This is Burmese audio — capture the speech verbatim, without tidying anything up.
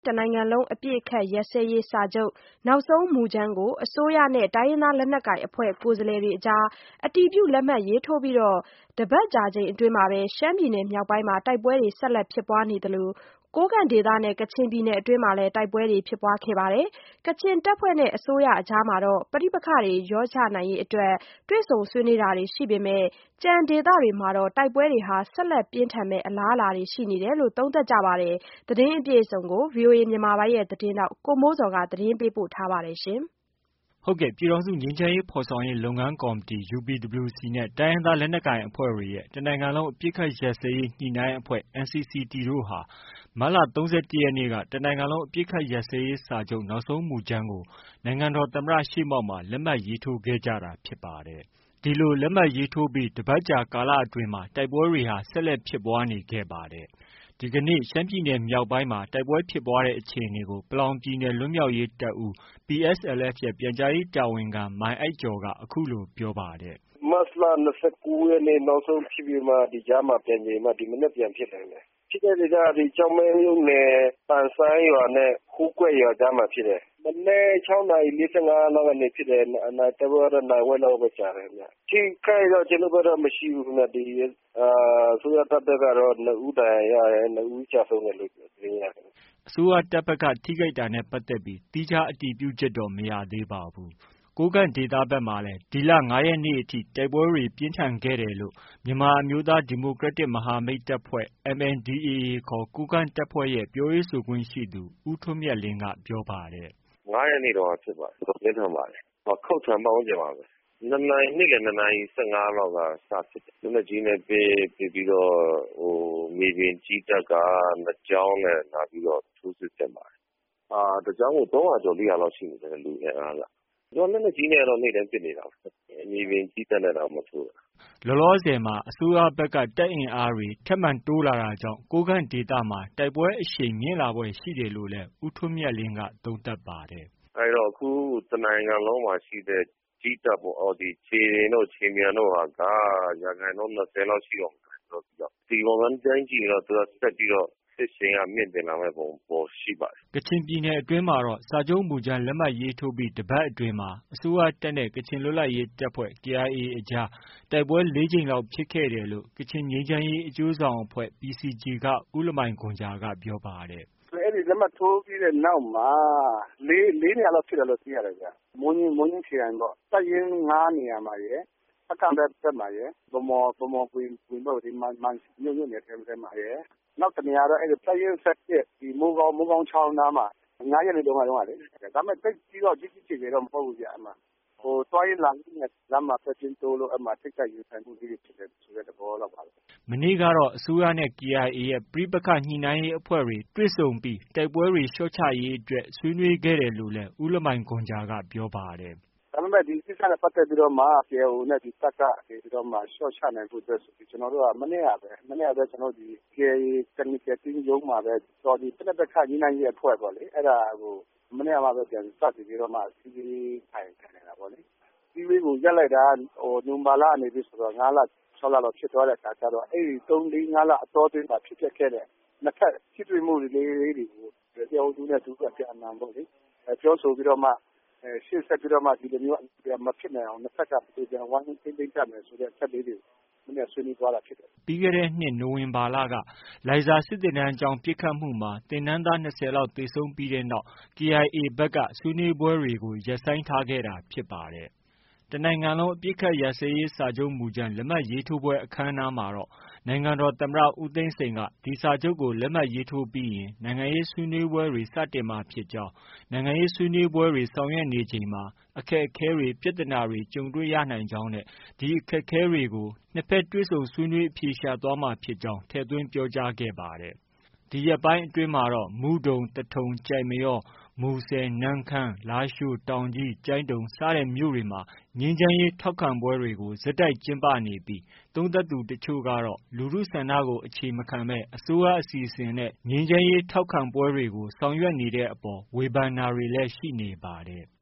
တနိုင်ငံလုံးအပစ်အခတ်ရပ်စဲရေးစာချုပ်နောက်ဆုံးမူကြမ်းကိုအစိုးရနဲ့တိုင်းရင်းသားလက်နက်ကိုင်အဖွဲ့ကိုယ်စားလှယ်တွေအကြားအတည်ပြုလက်မှတ်ရေးထိုးပြီးတပတ်ကြာချိန်အတွင်းရှမ်းပြည်နယ်မြောက်ပိုင်းမှာတိုက်ပွဲတွေဆက်လက်ဖြစ်ပွားနေသလိုကိုးကန့်ဒေသနဲ့ကချင်ပြည်နယ်အတွင်းမှာလည်းတိုက်ပွဲတွေဖြစ်ပွားခဲ့ပါတယ်။ကချင်တပ်ဖွဲ့နဲ့အစိုးရအကြားပဋိပက္ခတွေလျော့ချနိုင်ရေးအတွက်တွေ့ဆုံဆွေးနွေးတာတွေရှိပေမဲ့ကျန်ဒေသတွေမှာတော့တိုက်ပွဲတွေဆက်လက်ပြင်းထန်မယ့်အလားအလာတွေရှိနေတယ်လို့သုံးသပ်ကြပါတယ်။သတင်းအပြည့်အစုံကို ဗွီအိုအေမြန်မာပိုင်းရဲ့သတင်းထောက်ကိုမိုးဇော်ကတင်ပြထားပါတယ်။ဟုတ်ကဲ့ပြည်ထောင်စုငြိမ်းချမ်းရေးဖော်ဆောင်ရေးလုပ်ငန်းကော်မတီ U P W C နဲ့တိုင်းရင်းသားလက်နက်ကိုင်အဖွဲ့တွေရဲ့တနိုင်ငံလုံးအပစ်အခတ်ရပ်စဲရေးညှိနှိုင်းအဖွဲ့ N C C T တို့ဟာမတ်လ၃၁ရက်နေ့ကတနိုင်ငံလုံးအပစ်အခတ်ရပ်စဲရေးစာချုပ်နောက်ဆုံးမူကြမ်းကိုနိုင်ငံတော်သမ္မတရှေ့မှောက်မှာလက်မှတ်ရေးထိုးခဲ့ကြတာဖြစ်ပါတယ်။ ဒီလိုလက်မှတ်ရေးထိုးပြီးတပတ်ကြာကာလအတွင်းမှာတိုက်ပွဲတွေဟာဆက်လက်ဖြစ်ပွားနေခဲ့ပါတယ်။ ဒီကနေ့ရှမ်းပြည်နယ်မြောက်ပိုင်းမှာတိုက်ပွဲဖြစ်ပွားတဲ့အခြေအနေကိုပလောင်ပြည်နယ်လွတ်မြောက်ရေးတပ်ဦး P S L F ရဲ့ပြန်ကြားရေးတာဝန်ခံမိုင်အိုက်ကျော်ကအခုလိုပြောပါတယ်။ “မတ်လ၂၉ရက်နေ့နောက်ဆုံးဖြစ်ပြီးမှဒီကြားမှာပြန်ငြိမ်မှဒီမနက်ပြန်ဖြစ်တယ်။ ဖြစ်တဲ့ဒေသကကျောက်မဲမြို့နယ်ပန်ဆိုင်းရွာနဲ့ဟိုးကွက်ရွာကြားမှာဖြစ်တယ်။ မနက်၆နာရီ၄၅လောက်ကနေဖြစ်တယ်။ တိုက်ပွဲကတော့နာရီဝက်လောက်ပဲကြာတယ်ခင်ဗျ။ ထိခိုက်တော့ကျနော်တို့ဘက်တော့မရှိဘူးခင်ဗျ။ ဒီအစိုးရတပ်ဘက်ကတော့ ၂ဦးဒဏ်ရာရတယ်။ ၂ဦးကျဆုံးတယ်လို့သတင်းရတယ်။ ” အစိုးရတပ်ဘက်ကထိခိုက်တာနဲ့ပတ်သက်ပြီးသီးခြားအတည်ပြုချက်တော့မရသေးပါဘူး။ ကိုးကန့်ဒေသဘက်မှာလည်းဒီလ၅ရက်နေ့အထိတိုက်ပွဲတွေပြင်းထန်ခဲ့တယ်လို့ မြန်မာအမျိုးသားဒီမိုကရက်တစ်မဟာမိတ်တပ်ဖွဲ့ M N D A A ခေါ် ကိုးကန့်တပ်ဖွဲ့ရဲ့ပြောရေးဆိုခွင့်ရှိသူ ဦးထွန်းမြတ်လင်းကပြောပါတယ်။ “၅ရက်နေ့တုန်းကဖြစ်ပါတယ်။ တော်တော်ပြင်းထန်ပါတယ်။ ခုတ်ခြံပတ်ဝန်းကျင်မှာပဲ။ နေ့လည်၂နာရီ၁၅လောက်ကစဖြစ်တယ်။ လက်နက်ကြီးနဲ့ပစ် ပစ်ပြီးတော့ မြေပြင်ကြည်းတပ်ကနှစ်ကြောင်းနဲ့လာပြီးတော့ထိုးစစ်ဆင်ပါတယ်။ တစ်ကြောင်းကိုသုံးရာကျော်လေးရာလောက်ရှိမယ်လူအင်အားက။ လက်နက်ကြီးနဲ့တော့နေ့တိုင်းပစ်နေတာပဲ။ မြေပြင်ကြည်းတပ်နဲ့တောင်မှထိုးတာ။ ” လောလောဆည်မှာအစိုးရဘက်ကတပ်အင်အားတွေထပ်မံတိုးလာတာကြောင့်ကိုးကန့်ဒေသမှာတိုက်ပွဲအရှိန်မြင့်လာဖွယ်ရှိတယ်လို့လည်း ဦးထွန်းမြတ်လင်းကသုံးသပ်ပါတယ်။ “အဲဒီတော့အခုတနိုင်ငံလုံးမှာရှိတဲ့ကြည်းတပ်ပေါ့ ခြေလျင်တို့ခြေမြန်တို့ဟာက ရာခိုင်နှုန်း၂၀လောက်ရှိတော့မယ်။ ဒီပုံစံအတိုင်းကြည့်ရင်တော့သူကဆက်ပြီးတော့စစ်ရှိန်ကမြင့်တင်လာမယ့်ပုံရှိပါတယ်။” ကချင်ပြည်နယ်အတွင်းမှာတော့စာချုပ်မူကြမ်းလက်မှတ်ရေးထိုးပြီးတပတ်အတွင်းမှာအစိုးရတပ်နဲ့ ကချင်လွတ်လပ်ရေးတပ်ဖွဲ့ K I A အကြားတိုက်ပွဲ၄ကြိမ်လောက်ဖြစ်ခဲ့တယ်လို့ ကချင်ငြိမ်းချမ်းရေးအကျိုးဆောင်အဖွဲ့ P C G က ဦးလမိုင်ဂွမ်ဂျာက ပြောပါတယ်။ “အဲဒီလက်မှတ်ထိုးပြီးတဲ့နောက်မှာ ၄နေရာလောက်ဖြစ်တယ်လို့သိရတယ်။ မိုးညှင်းခရိုင်ပေါ့။ တပ်ရင်း၅နေရာမှာရယ်။ ဖားကန့်ဘက်မှာရယ်။ ဗန်းမော်ကွီးမန်စီမြို့နယ်ထဲမှာရယ်။ နောက်တစ်နေရာကတော့တပ်ရင်း၁၁မိုးကောင်းချောင်းနားမှာ ၅ရက်နေ့တုန်းကလေ။ ဒါပေမဲ့သိပ်ပြီးတော့ကြီးကြီးကျယ်ကျယ်တော့မဟုတ်ဘူးဗျ။ သွားရေးလာရေးလမ်းမှာပဲကျဉ်းတိုးလို့ထိပ်တိုက်ရင်ဆိုင်မှုလေးတွေဖြစ်တယ်ဆိုတဲ့သဘောလောက်ပါပဲ။ ” မနေ့ကတော့အစိုးရနဲ့ K I A ရဲ့ပဋိပက္ခညှိနှိုင်းရေးအဖွဲ့တွေတွေ့ဆုံပြီးတိုက်ပွဲတွေလျော့ချရေးအတွက်ဆွေးနွေးခဲ့တယ်လို့လည်း ဦးလမိုင်ဂွမ်ဂျာက ပြောပါတယ်။ “ဒါပေမဲ့ဒီကိစ္စနဲ့ပတ်သက်ပြီးတော့မှ K I O နဲ့တပ်ကနေပြီးတော့မှလျော့ချနိုင်ဖို့အတွက်ဆိုပြီးကျနော်တို့ကမနေ့ကပဲ K I A Technical Team ရုံးမှာပဲ ပဋိပက္ခညှိနှိုင်းရေးအဖွဲ့ပေါ့လေ။ အဲဒါကို မနေ့ကမှပဲပြန်စတင်ပြီးတော့မှအစည်းအဝေးထိုင်တာပေါ့လေ။ အစည်းအဝေးကိုရပ်လိုက်တာနိုဝင်ဘာလကနေပြီးဆိုတော့၅လ၆လလောက်ဖြစ်သွားတဲ့အခါကျတော့ အဲဒီ၃-၄-၅လအတောအတွင်းမှာဖြစ်ပျက်ခဲ့တဲ့နှစ်ဖက်ထိတွေ့မှုလေးတွေကို တစ်ယောက်သူနဲ့သူအပြန်အလှန်ပေါ့လေပြောဆိုပြီးတော့မှ ရှေ့ဆက်ပြီးတော့မှဒီလိုမျိုးမဖြစ်နိုင်အောင်နှစ်ဖက်ကဘယ်လိုပြန်ဝိုင်းဝန်းထိန်းသိမ်းကြမယ်ဆိုတဲ့အချက်လေးတွေကို မနေ့ကဆွေးနွေးသွားတာဖြစ်တယ်။ ” ပြီးခဲ့တဲ့နှစ်နိုဝင်ဘာလက လိုင်ဇာစစ်သင်တန်းကျောင်းပစ်ခတ်မှုမှာသင်တန်းသား၂၀လောက်သေဆုံးပြီးနောက် K I A ဘက်က ဆွေးနွေးပွဲတွေကို ရပ်ဆိုင်းထားခဲ့တာဖြစ်ပါတယ်။ တနိုင်ငံလုံးအပစ်အခတ်ရပ်စဲရေးစာချုပ်မူကြမ်းလက်မှတ်ရေးထိုးပွဲအခမ်းအနားမှာတော့ နိုင်ငံတော်သမ္မတဦးသိန်းစိန်က ဒီစာချုပ်ကိုလက်မှတ်ရေးထိုးပြီးရင် နိုင်ငံရေးဆွေးနွေးပွဲတွေစတင်မှာဖြစ်ကြောင်း၊ နိုင်ငံရေးဆွေးနွေးပွဲတွေဆောင်ရွက်နေချိန်မှာ အခက်အခဲတွေ ပြဿနာတွေကြုံတွေ့ရနိုင်ကြောင်းနဲ့ ဒီအခက်အခဲတွေကို နှစ်ဖက်တွေ့ဆုံဆွေးနွေးအဖြေရှာသွားမှာဖြစ်ကြောင်းထည့်သွင်းပြောကြားခဲ့ပါတယ်။ ဒီရက်ပိုင်းအတွင်းမှာတော့ မုဒုံ၊သထုံ၊ကျိုက်မရော၊မူဆယ်၊နမ့်ခမ်း၊လားရှိုး၊တောင်ကြီး၊ကျိုင်းတုံစတဲ့မြို့တွေမှာ ငြိမ်းချမ်းရေးထောက်ခံပွဲတွေကို ဆက်တိုက်ကျင်းပနေပြီး သုံးသပ်သူတချို့ကတော့ လူထုဆန္ဒကိုအခြေမခံဘဲ အစိုးရအစီအစဉ်နဲ့ ငြိမ်းချမ်းရေးထောက်ခံပွဲတွေကို ဆောင်ရွက်နေတဲ့အပေါ် ဝေဖန်တာတွေလည်း ရှိနေပါတယ်။